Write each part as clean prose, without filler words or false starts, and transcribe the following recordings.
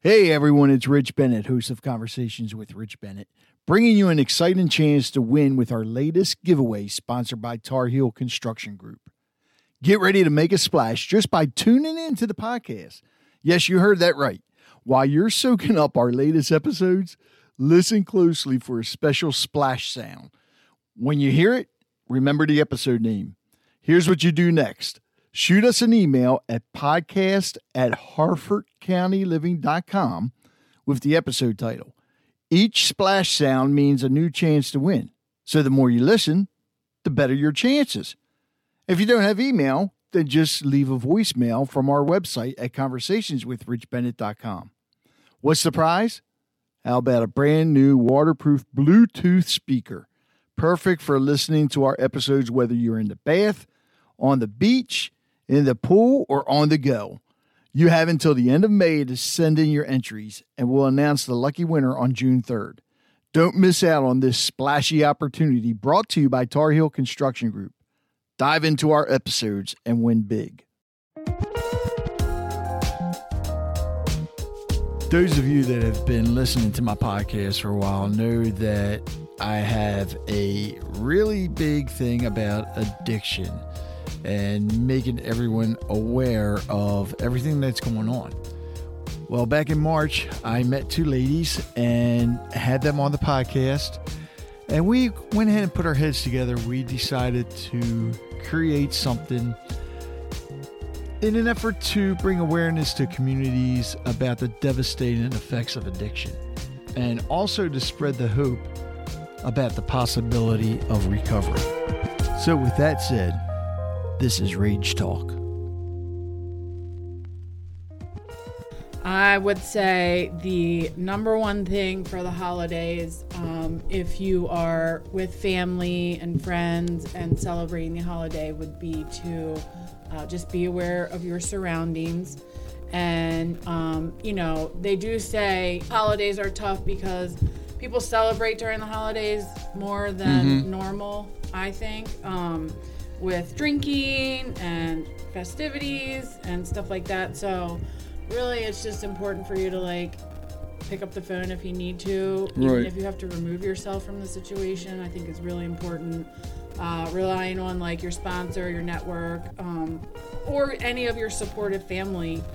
Hey everyone, it's Rich Bennett, host of Conversations with Rich Bennett, bringing you an exciting chance to win with our latest giveaway sponsored by Tar Heel Construction Group. Get ready to make a splash just by tuning in to the podcast. Yes, you heard that right. While you're soaking up our latest episodes, listen closely for a special splash sound. When you hear it, remember the episode name. Here's what you do next. Shoot us an email at podcast@harfordcountyliving.com with the episode title. Each splash sound means a new chance to win. So the more you listen, the better your chances. If you don't have email, then just leave a voicemail from our website at conversationswithrichbennett.com. What's the prize? How about a brand new waterproof Bluetooth speaker? Perfect for listening to our episodes whether you're in the bath, on the beach, in the pool, or on the go. You have until the end of May to send in your entries, and we'll announce the lucky winner on June 3rd. Don't miss out on this splashy opportunity brought to you by Tar Heel Construction Group. Dive into our episodes and win big. Those of you that have been listening to my podcast for a while know that I have a really big thing about addiction and making everyone aware of everything that's going on. Well, back in March, I met two ladies and had them on the podcast, and we went ahead and put our heads together. We decided to create something in an effort to bring awareness to communities about the devastating effects of addiction, and also to spread the hope about the possibility of recovery. So with that said, this is Rage Talk. I would say the number one thing for the holidays, if you are with family and friends and celebrating the holiday, would be to just be aware of your surroundings. And, they do say holidays are tough because people celebrate during the holidays more than normal, I think. With drinking and festivities and stuff like that. So really it's just important for you to pick up the phone if you need to, even if you have to remove yourself from the situation. I think is really important. Relying on your sponsor, your network, or any of your supportive family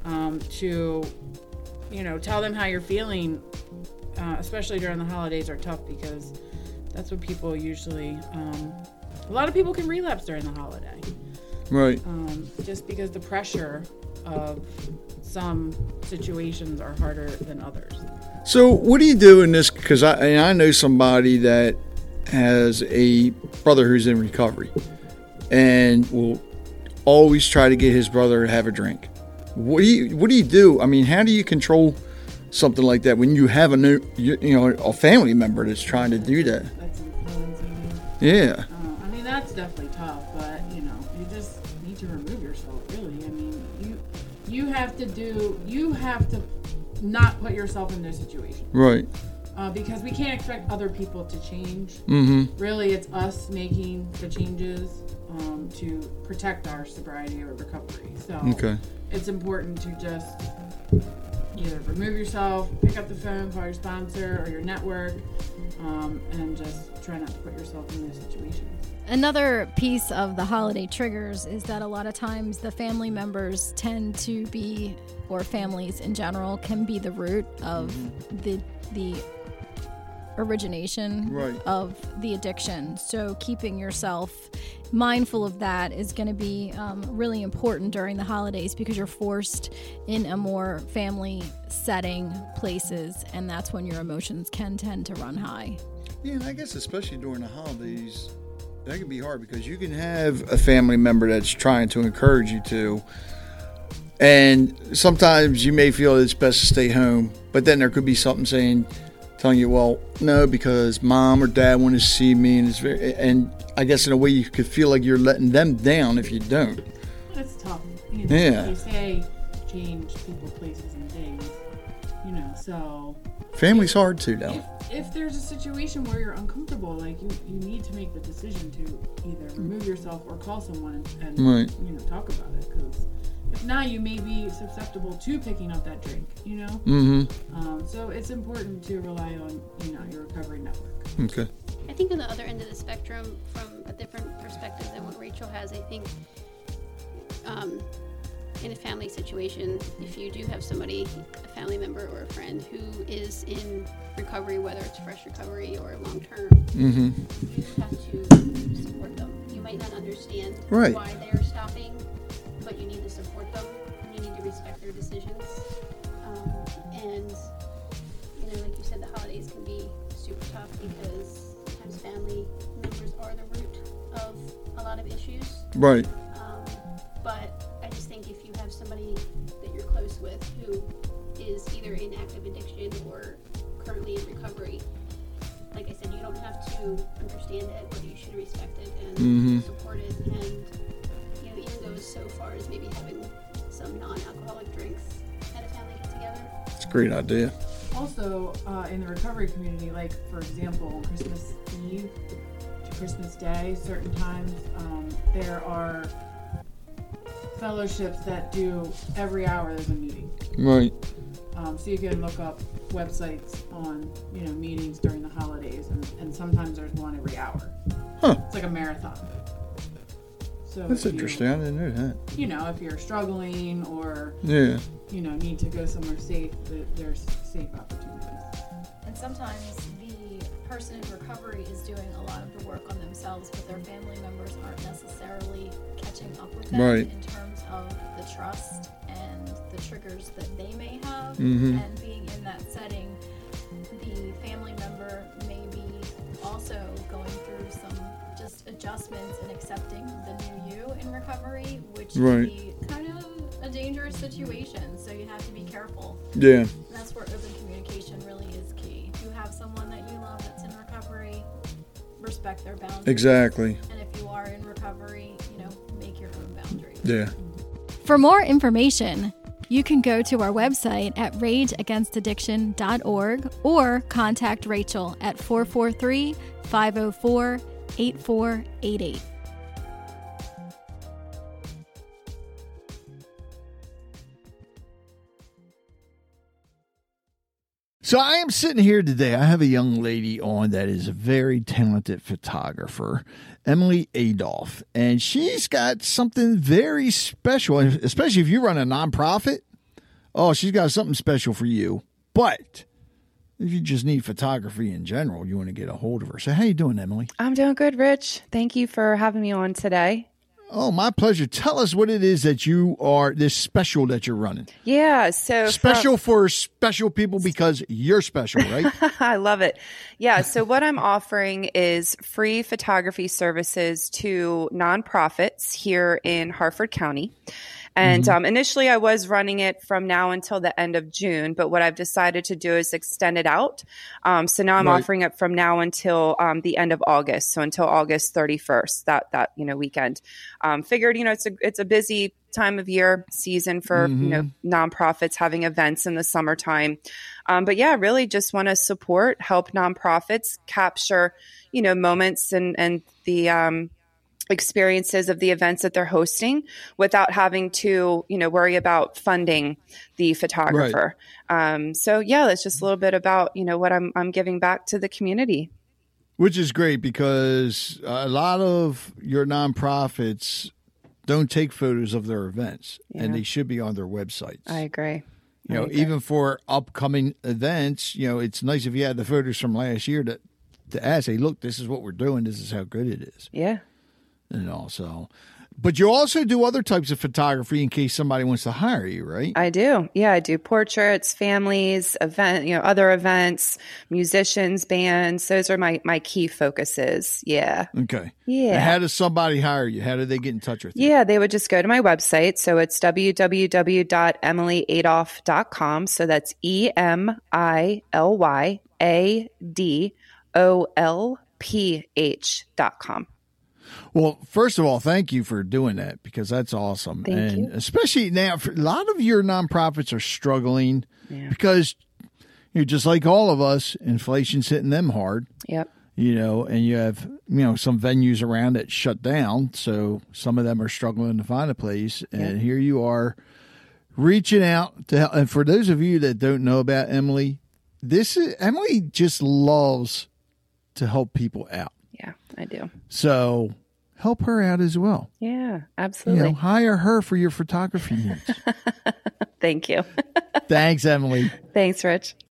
to tell them how you're feeling, especially during the holidays are tough because that's what people usually a lot of people can relapse during the holiday. Right. Just because the pressure of some situations are harder than others. So what do you do in this? Because I know somebody that has a brother who's in recovery and will always try to get his brother to have a drink. What do you do? I mean, how do you control something like that when you have a family member that's trying to do that? That's influencing. Yeah. That's definitely tough, but you just need to remove yourself, really. I mean, you have to not put yourself in this situation. Right. Because we can't expect other people to change. Mm-hmm. Really, it's us making the changes to protect our sobriety or recovery. So it's important to just either remove yourself, pick up the phone, call your sponsor or your network, and just try not to put yourself in those situations. Another piece of the holiday triggers is that a lot of times the family members tend to be, or families in general, can be the root of the origination of the addiction. So keeping yourself mindful of that is going to be really important during the holidays because you're forced in a more family setting places, and that's when your emotions can tend to run high. Yeah, and I guess especially during the holidays, that can be hard because you can have a family member that's trying to encourage you to, and sometimes you may feel it's best to stay home, but then there could be something telling you, well, no, because mom or dad want to see me, and I guess in a way you could feel like you're letting them down if you don't. That's tough. Yeah. They say change people, places, and things. So family's hard too, though. If there's a situation where you're uncomfortable, you need to make the decision to either remove yourself or call someone and talk about it, because If not, you may be susceptible to picking up that drink, you know? Mm-hmm. So it's important to rely on, your recovery network. Okay. I think on the other end of the spectrum, from a different perspective than what Rachel has, I think in a family situation, if you do have somebody, a family member or a friend who is in recovery, whether it's fresh recovery or long-term, Mm-hmm. you have to support them. You might not understand Right. why they're stopping, but you need to support them. You need to respect their decisions. And, like you said, the holidays can be super tough because sometimes family members are the root of a lot of issues. Right. But I just think if you have somebody that you're close with who is either in active addiction or currently in recovery, like I said, you don't have to understand it, but you should respect it and support it, and even go so far as maybe having some non-alcoholic drinks at a family get-together. It's a great idea. Also, in the recovery community, like, for example, Christmas Eve to Christmas Day, certain times, there are fellowships that do every hour there's a meeting. Right. So you can look up websites on, meetings during the holidays, and sometimes there's one every hour. Huh. It's like a marathon. So That's if interesting. I didn't know that. If you're struggling or, Yeah. need to go somewhere safe, there's safe opportunities. And sometimes the person in recovery is doing a lot of the work on themselves, but their family members aren't necessarily catching up with them Right. in terms of the trust and the triggers that they may have. Mhm. And being in that setting, the family member may be also going through some just adjustments and accepting the new you in recovery, which Right. can be kind of a dangerous situation. So you have to be careful. Yeah. And that's where open communication really is key. If you have someone that you love that's in recovery, respect their boundaries. Exactly. And if you are in recovery, make your own boundaries. Yeah. For more information, you can go to our website at rageagainstaddiction.org or contact Rachel at 443-504-8488. So I am sitting here today. I have a young lady on that is a very talented photographer, Emily Adolph, and she's got something very special, especially if you run a nonprofit. Oh, she's got something special for you. But if you just need photography in general, you want to get a hold of her. So how you doing, Emily? I'm doing good, Rich. Thank you for having me on today. Oh, my pleasure. Tell us what it is that you are, this special that you're running. Yeah, so Special for special people because you're special, right? I love it. Yeah, so what I'm offering is free photography services to nonprofits here in Harford County. And initially, I was running it from now until the end of June, but what I've decided to do is extend it out. So now I'm offering it from now until the end of August, so until August 31st, that weekend. Figured it's a busy time of year season for nonprofits having events in the summertime. But yeah, really just want to help nonprofits capture moments and the experiences of the events that they're hosting without having to, worry about funding the photographer. Right. So yeah, that's just a little bit about, what I'm giving back to the community. Which is great because a lot of your nonprofits don't take photos of their events and they should be on their websites. I agree. Even for upcoming events, it's nice if you had the photos from last year to ask, hey, look, this is what we're doing. This is how good it is. Yeah. And also, but you also do other types of photography in case somebody wants to hire you, right? I do. Yeah, I do portraits, families, other events, musicians, bands. Those are my key focuses. Yeah. Okay. Yeah. And how does somebody hire you? How do they get in touch with you? Yeah, they would just go to my website. So it's www.emilyadolph.com. So that's EMILYADOLPH.com. Well, first of all, thank you for doing that because that's awesome. Thank you. Especially now, a lot of your nonprofits are struggling because just like all of us, inflation's hitting them hard. Yep. and you have, some venues around that shut down. So some of them are struggling to find a place. And here you are reaching out to help. And for those of you that don't know about Emily, Emily just loves to help people out. Yeah, I do. So help her out as well. Yeah, absolutely. Hire her for your photography needs. Thank you. Thanks, Emily. Thanks, Rich.